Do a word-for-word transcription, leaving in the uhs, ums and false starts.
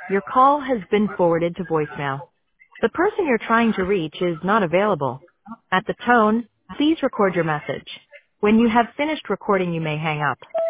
Your call has been forwarded to voicemail. The person you're trying to reach is not available. At the tone, please record your message. When you have finished recording, you may hang up.